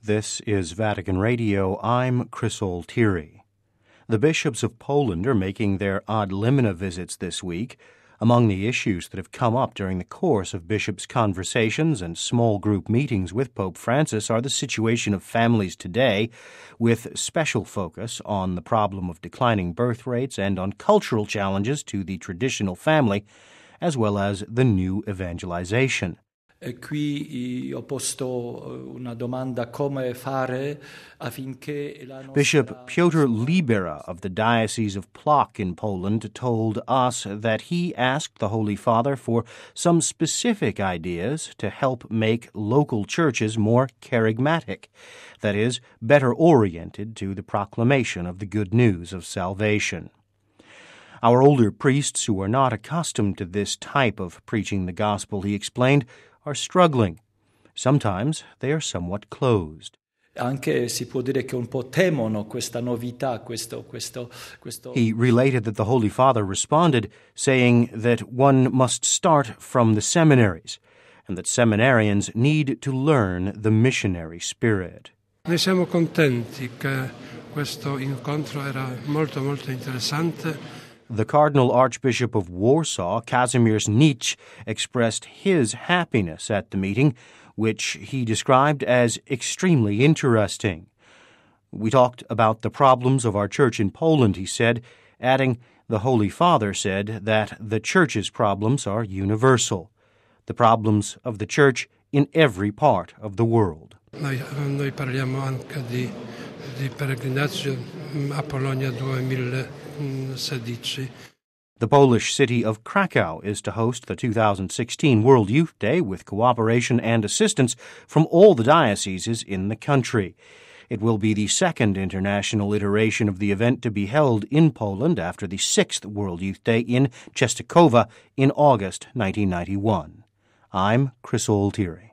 This is Vatican Radio. I'm Chris Altieri. The bishops of Poland are making their ad limina visits this week. Among the issues that have come up during the course of bishops' conversations and small group meetings with Pope Francis are the situation of families today, with special focus on the problem of declining birth rates and on cultural challenges to the traditional family, as well as the new evangelization. Qui ho posto una domanda come fare affinché la nostra... Bishop Piotr Libera of the Diocese of Plock in Poland told us that he asked the Holy Father for some specific ideas to help make local churches more charismatic, that is, better oriented to the proclamation of the good news of salvation. Our older priests who are not accustomed to this type of preaching the gospel, he explained, are struggling. Sometimes they are somewhat closed. Anche si può dire che un po' temono questa novità, questo. He related that the Holy Father responded, saying that one must start from the seminaries, and that seminarians need to learn the missionary spirit. Noi siamo contenti che questo incontro era molto interessante. The Cardinal Archbishop of Warsaw, Kazimierz Nitsch, expressed his happiness at the meeting, which he described as extremely interesting. We talked about the problems of our church in Poland, he said, adding, the Holy Father said that the church's problems are universal, the problems of the church in every part of the world. Noi parliamo anche di peregrinaggio a Polonia 2016. The Polish city of Krakow is to host the 2016 World Youth Day with cooperation and assistance from all the dioceses in the country. It will be the second international iteration of the event to be held in Poland after the 6th World Youth Day in Częstochowa in August 1991. I'm Chris Altieri.